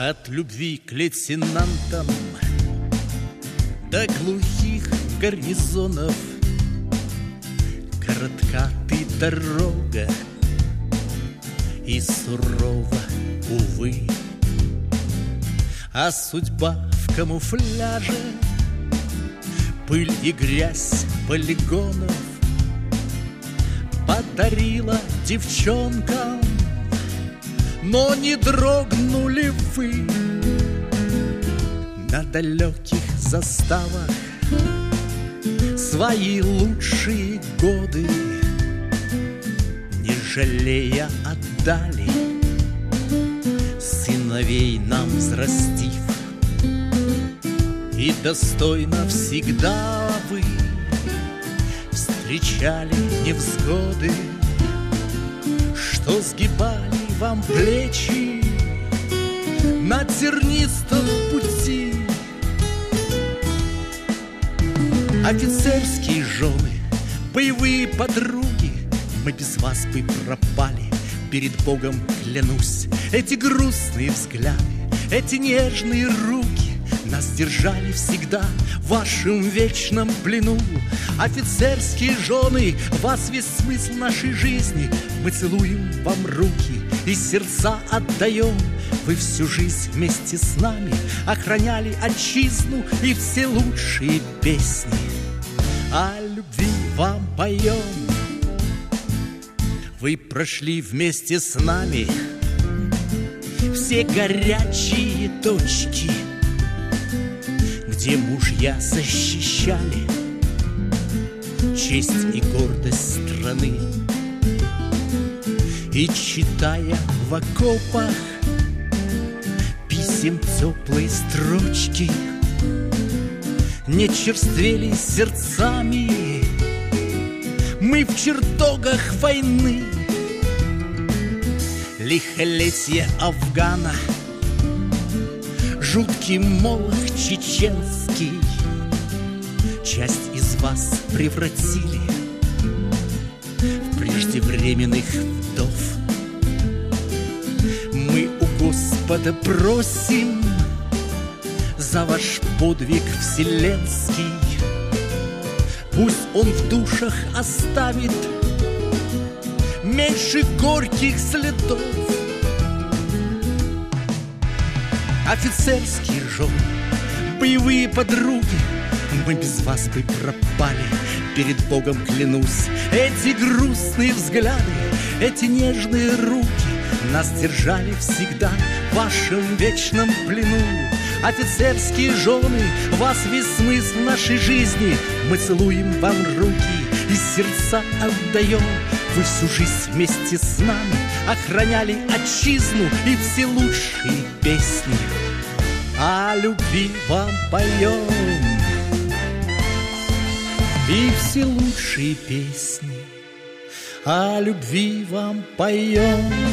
От любви к лейтенантам до глухих гарнизонов коротка ты дорога и сурова, увы. А судьба в камуфляже, пыль и грязь полигонов подарила девчонкам, но не дрогнули вы. На далеких заставах свои лучшие годы не жалея отдали, сыновей нам взрастив. И достойно всегда вы встречали невзгоды, что сгибали вам плечи на тернистом пути. Офицерские жены, боевые подруги, мы без вас бы пропали, перед Богом клянусь. Эти грустные взгляды, эти нежные руки нас держали всегда в вашем вечном плену. Офицерские жены, вас весь смысл нашей жизни. Мы целуем вам руки и сердца отдаем. Вы всю жизнь вместе с нами охраняли отчизну и все лучшие песни о любви вам поем. Вы прошли вместе с нами все горячие точки, где мужья защищали честь и гордость страны. И читая в окопах писем теплые строчки, не черствели сердцами мы в чертогах войны. Лихолетье Афгана, жуткий молох чеченский, часть из вас превратили в преждевременных вдов. Мы у Господа просим за ваш подвиг вселенский, пусть Он в душах оставит меньше горьких следов. Офицерские жены, боевые подруги, мы без вас бы пропали, перед Богом клянусь. Эти грустные взгляды, эти нежные руки нас держали всегда в вашем вечном плену. Офицерские жены, вас весь смысл нашей жизни. Мы целуем вам руки и сердца отдаем. Вы всю жизнь вместе с нами охраняли отчизну и все лучшие песни о любви вам поем. И все лучшие песни о любви вам поем.